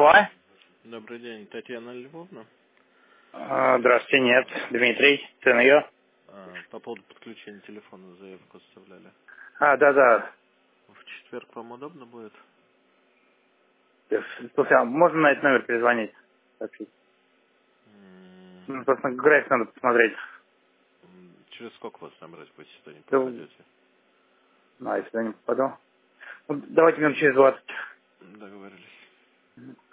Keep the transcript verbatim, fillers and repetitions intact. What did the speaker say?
Алло. Добрый день, Татьяна Львовна. А, здравствуйте, нет. Дмитрий, сын ее. А, по поводу подключения телефона заявку оставляли. А, да, да. В четверг вам удобно будет? Слушай, а можно на этот номер перезвонить? Сообщить? М, Ну, просто график надо посмотреть. м, Через сколько вас набрать, вы сюда не Да, попадете? ну, а если я не попаду. Ну, давайте минут через двадцать. Договорились.